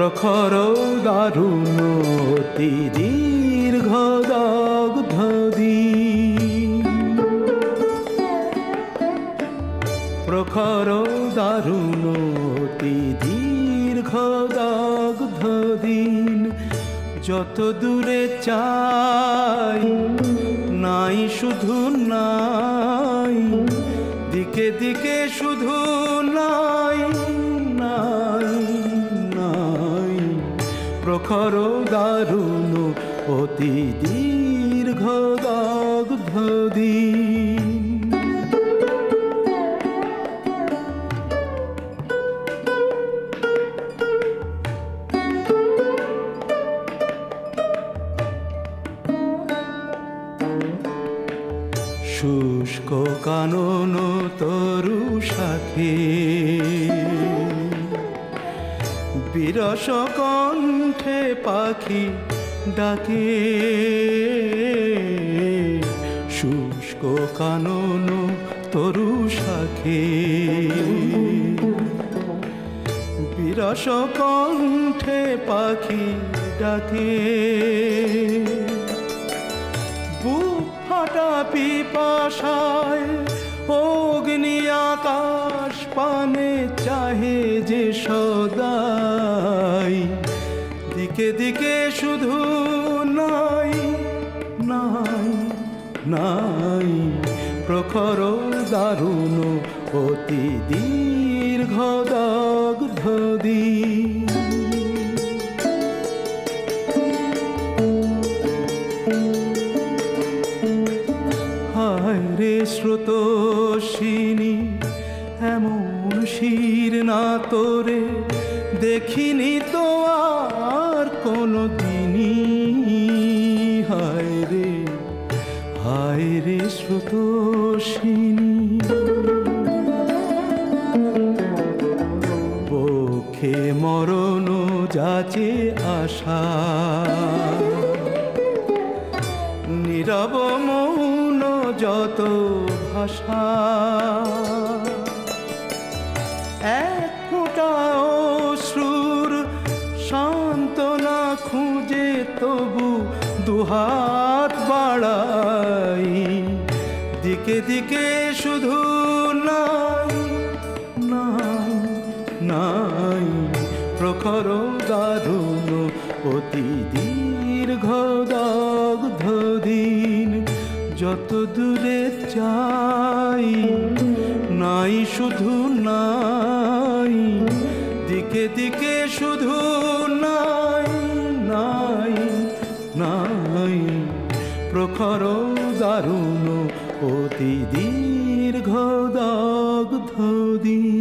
প্রখর দারুণ অতি দীর্ঘ দগ্ধ দিন, প্রখর দারুণ অতি দীর্ঘ দগ্ধ দিন। যত দূরে চাই নাই শুধু নাই, দিকে দিকে শুধু নাই নাই নাই, প্রখর দারুণ অতি দীর্ঘ দগ্ধ দিন। শুষ্ক কানন তরু শাখে বিরস কণ্ঠে পাখি ডাকে, শুষ্ক কানন তরু শাখে বিরস কণ্ঠে পাখি ডাকে। বুক ফাটা পিপাসায় অগ্নি আকাশ পানে চাহে যে সদাই, দিকে দিকে শুধু নাই নাই নাই, প্রখর দারুণ অতি দীর্ঘ দগ্ধ দিন। হায় রে স্রোতস্বিনী, এমন শির না তোরে দেখিনি তো আর কোনো দিনই। হায় রে স্রোতস্বিনী, বক্ষে মরণ যাচে আশা, নীরব মৌন যত ভাষা। এক ফোঁটা অশ্রুর সান্ত্বনা খুঁজে তবু দুহাত বাড়াই, দিকে দিকে শুধু নাই নাই নাই, প্রখর দারুণ অতি দীর্ঘ দগ্ধ দিন। যত দূরে চাই নাই শুধু নাই, দিকে দিকে শুধু নাই নাই নাই, প্রখর দারুণ অতি দীর্ঘ দগ্ধ দিন।